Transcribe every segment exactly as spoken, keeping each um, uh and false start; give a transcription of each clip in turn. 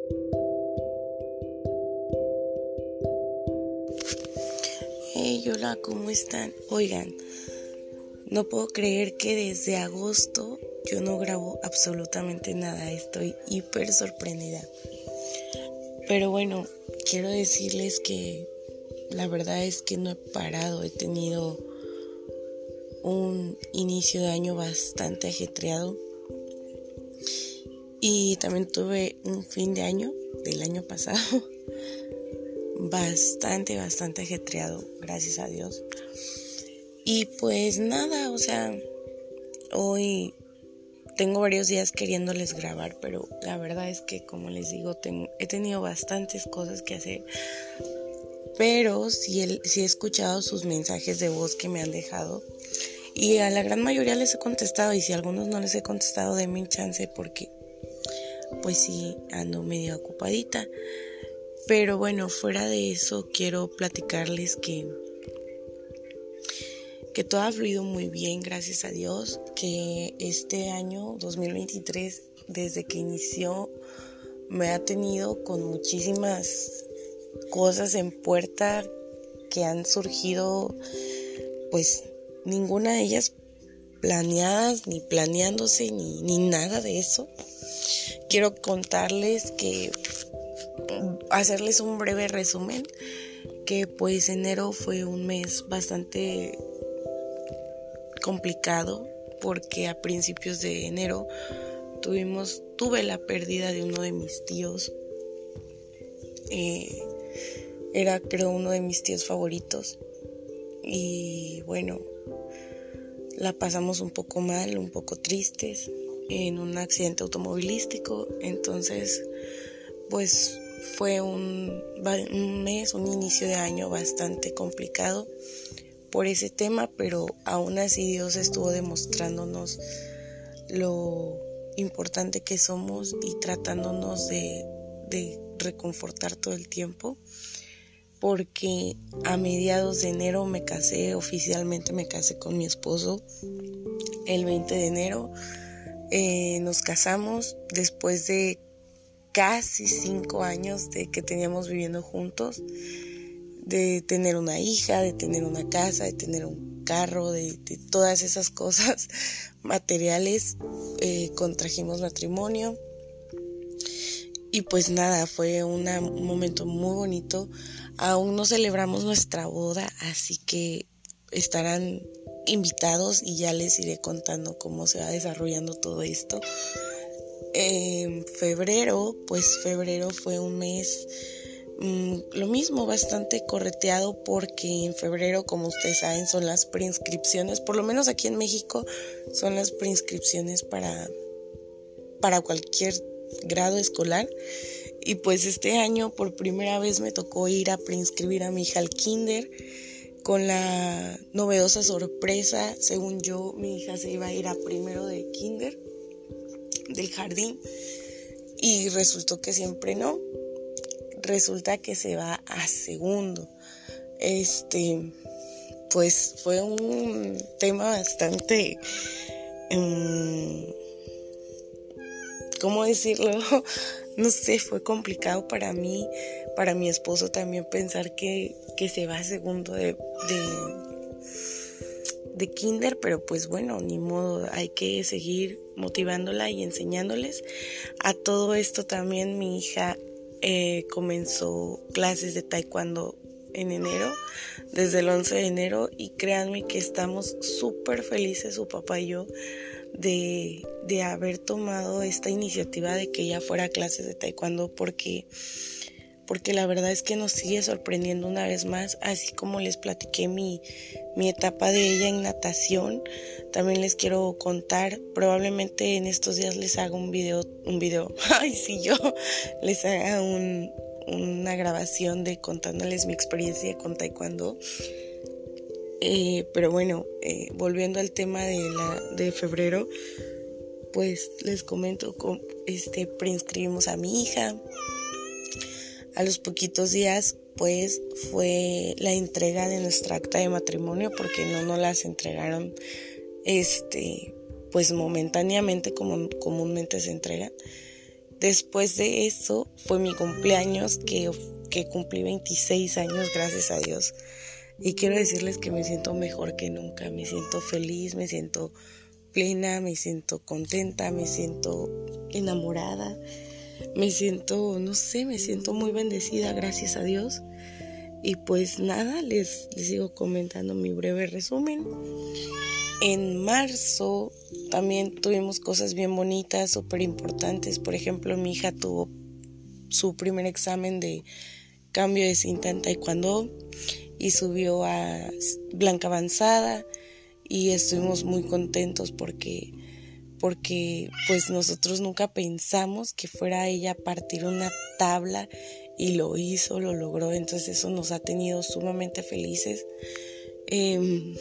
Hey, hola, ¿cómo están? Oigan, no puedo creer que desde agosto yo no grabo absolutamente nada, estoy hiper sorprendida. Pero bueno, quiero decirles que la verdad es que no he parado, he tenido un inicio de año bastante ajetreado y también tuve un fin de año del año pasado bastante, bastante ajetreado, gracias a Dios. Y pues nada, o sea, hoy tengo varios días queriéndoles grabar, pero la verdad es que, como les digo, tengo, he tenido bastantes cosas que hacer. Pero sí, el, sí he escuchado sus mensajes de voz que me han dejado. Y a la gran mayoría les he contestado. Y si a algunos no les he contestado, denme un chance porque pues sí, ando medio ocupadita. Pero bueno, fuera de eso, quiero platicarles que que todo ha fluido muy bien, gracias a Dios, que este año dos mil veintitrés, desde que inició, me ha tenido con muchísimas cosas en puerta que han surgido, pues ninguna de ellas planeadas, ni planeándose, ni, ni nada de eso. Quiero contarles que, hacerles un breve resumen, que pues enero fue un mes bastante complicado porque a principios de enero tuvimos tuve la pérdida de uno de mis tíos. Eh, era creo uno de mis tíos favoritos y bueno, la pasamos un poco mal, un poco tristes en un accidente automovilístico. Entonces pues fue un, un mes, un inicio de año bastante complicado por ese tema, pero aún así Dios estuvo demostrándonos lo importante que somos y tratándonos de, de reconfortar todo el tiempo, porque a mediados de enero me casé, oficialmente me casé con mi esposo el veinte de enero, eh, nos casamos después de casi cinco años de que teníamos viviendo juntos, de tener una hija, de tener una casa, de tener un carro, de, de todas esas cosas materiales. Eh, contrajimos matrimonio y pues nada, fue una, un momento muy bonito. Aún no celebramos nuestra boda, así que estarán invitados y ya les iré contando cómo se va desarrollando todo esto. En febrero, pues febrero fue un mes Mm, lo mismo, bastante correteado, porque en febrero, como ustedes saben, son las preinscripciones, por lo menos aquí en México son las preinscripciones para, para cualquier grado escolar. Y pues este año por primera vez me tocó ir a preinscribir a mi hija al kinder, con la novedosa sorpresa, según yo, mi hija se iba a ir a primero de kinder, del jardín, y resultó que siempre no. Resulta que se va a segundo. Este, pues fue un tema bastante, um, ¿cómo decirlo? No sé, fue complicado para mí, para mi esposo también pensar que, que se va a segundo de, de, de kinder, pero pues bueno, ni modo, hay que seguir motivándola y enseñándoles. A todo esto también mi hija Eh, comenzó clases de taekwondo en enero, desde el once de enero, y créanme que estamos súper felices, su papá y yo, de, de haber tomado esta iniciativa de que ella fuera a clases de taekwondo, porque, porque la verdad es que nos sigue sorprendiendo una vez más. Así como les platiqué mi, mi etapa de ella en natación, también les quiero contar, probablemente en estos días les haga un video, un video, ay sí, yo les haga un, una grabación de contándoles mi experiencia con taekwondo. Eh, pero bueno, eh, volviendo al tema de, la, de febrero, pues les comento, este, preinscribimos a mi hija. A los poquitos días, pues, fue la entrega de nuestra acta de matrimonio, porque no nos las entregaron, este, pues, momentáneamente, como comúnmente se entregan. Después de eso fue mi cumpleaños, que, que cumplí veintiséis años, gracias a Dios. Y quiero decirles que me siento mejor que nunca, me siento feliz, me siento plena, me siento contenta, me siento enamorada, me siento, no sé, me siento muy bendecida, gracias a Dios. Y pues nada, les, les sigo comentando mi breve resumen. En marzo también tuvimos cosas bien bonitas, súper importantes. Por ejemplo, mi hija tuvo su primer examen de cambio de cinta en taekwondo y subió a blanca avanzada, y estuvimos muy contentos porque, porque pues nosotros nunca pensamos que fuera ella a partir una tabla, y lo hizo, lo logró. Entonces eso nos ha tenido sumamente felices. Eh,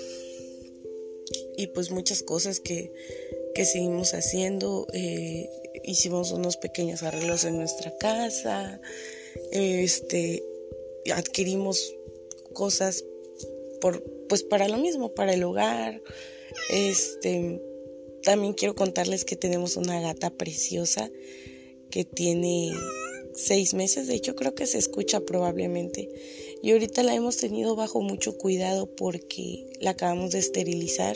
y pues muchas cosas que, que seguimos haciendo. Eh, hicimos unos pequeños arreglos en nuestra casa, este, adquirimos cosas por, pues para lo mismo, para el hogar. Este, también quiero contarles que tenemos una gata preciosa que tiene seis meses, de hecho creo que se escucha probablemente, y ahorita la hemos tenido bajo mucho cuidado porque la acabamos de esterilizar.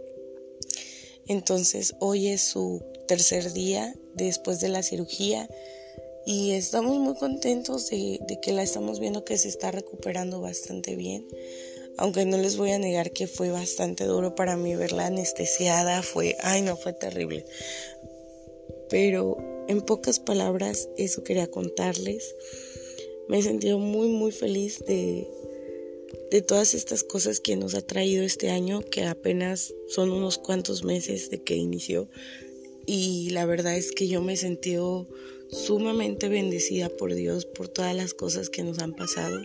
Entonces hoy es su tercer día después de la cirugía y estamos muy contentos de, de que la estamos viendo que se está recuperando bastante bien. Aunque no les voy a negar que fue bastante duro para mí verla anestesiada, fue, ay no, fue terrible. Pero en pocas palabras eso quería contarles. Me he sentido muy muy feliz de, de todas estas cosas que nos ha traído este año, que apenas son unos cuantos meses de que inició. Y la verdad es que yo me he sentido sumamente bendecida por Dios por todas las cosas que nos han pasado.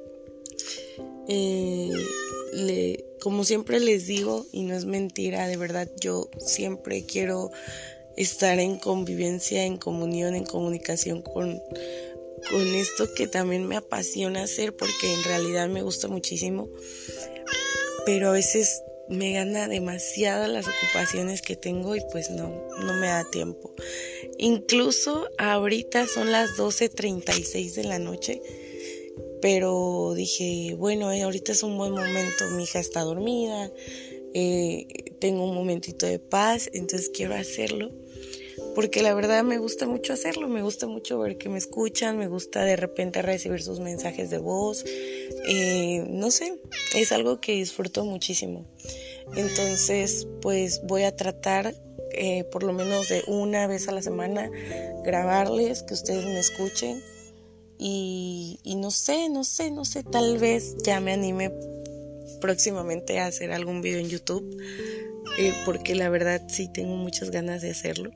Eh, le, como siempre les digo, y no es mentira, de verdad yo siempre quiero estar en convivencia, en comunión, en comunicación con, con esto que también me apasiona hacer, porque en realidad me gusta muchísimo, pero a veces me gana demasiado las ocupaciones que tengo y pues no, no me da tiempo. Incluso ahorita son las doce treinta y seis de la noche, pero dije, bueno, eh, ahorita es un buen momento, mi hija está dormida, eh, tengo un momentito de paz, entonces quiero hacerlo, porque la verdad me gusta mucho hacerlo, me gusta mucho ver que me escuchan, me gusta de repente recibir sus mensajes de voz, eh, no sé, es algo que disfruto muchísimo. Entonces, pues voy a tratar eh, por lo menos de una vez a la semana grabarles, que ustedes me escuchen. Y, y no sé, no sé, no sé, tal vez ya me anime próximamente a hacer algún video en YouTube, eh, porque la verdad sí tengo muchas ganas de hacerlo.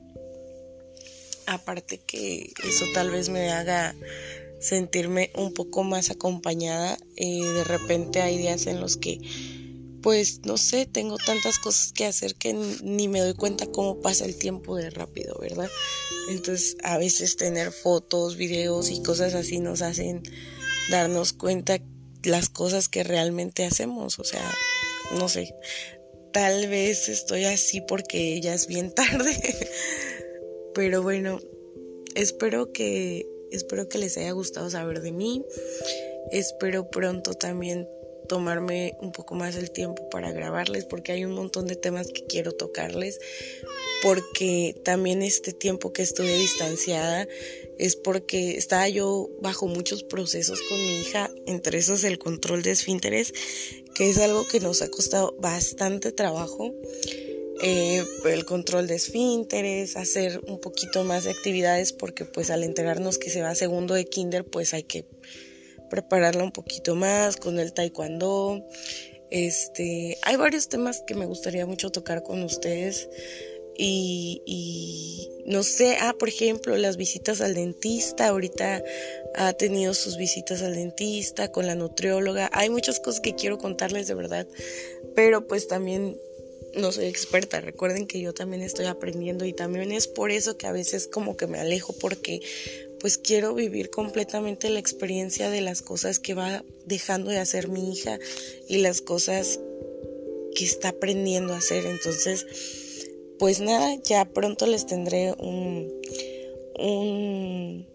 Aparte que eso tal vez me haga sentirme un poco más acompañada. Eh, de repente hay días en los que, pues no sé, tengo tantas cosas que hacer que ni me doy cuenta cómo pasa el tiempo de rápido, ¿verdad? Entonces a veces tener fotos, videos y cosas así nos hacen darnos cuenta las cosas que realmente hacemos. O sea, no sé, tal vez estoy así porque ya es bien tarde, pero bueno, espero que, espero que les haya gustado saber de mí. Espero pronto también tomarme un poco más el tiempo para grabarles, porque hay un montón de temas que quiero tocarles, porque también este tiempo que estuve distanciada es porque estaba yo bajo muchos procesos con mi hija, entre esos el control de esfínteres, que es algo que nos ha costado bastante trabajo. Eh, el control de esfínteres, hacer un poquito más de actividades, porque pues al enterarnos que se va a segundo de kinder, pues hay que prepararla un poquito más con el taekwondo. Este, hay varios temas que me gustaría mucho tocar con ustedes y, y no sé, ah, por ejemplo, las visitas al dentista. Ahorita ha tenido sus visitas al dentista con la nutrióloga. Hay muchas cosas que quiero contarles de verdad, pero pues también no soy experta. Recuerden que yo también estoy aprendiendo y también es por eso que a veces como que me alejo, porque pues quiero vivir completamente la experiencia de las cosas que va dejando de hacer mi hija y las cosas que está aprendiendo a hacer. Entonces, pues nada, ya pronto les tendré un, un,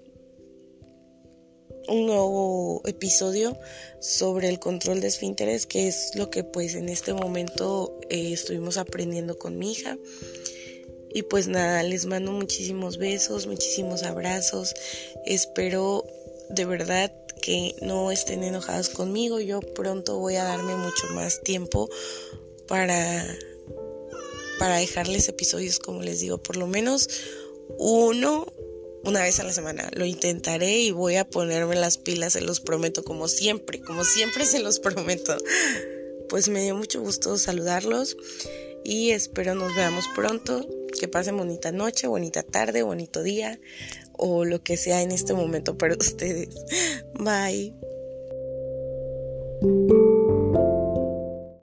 un nuevo episodio sobre el control de esfínteres, que es lo que pues en este momento eh, estuvimos aprendiendo con mi hija. Y pues nada, les mando muchísimos besos, muchísimos abrazos. Espero de verdad que no estén enojados conmigo. Yo pronto voy a darme mucho más tiempo para, para dejarles episodios, como les digo, por lo menos uno, una vez a la semana. Lo intentaré y voy a ponerme las pilas, se los prometo, como siempre, como siempre se los prometo. Pues me dio mucho gusto saludarlos y espero nos veamos pronto. Que pasen bonita noche, bonita tarde, bonito día o lo que sea en este momento para ustedes. Bye.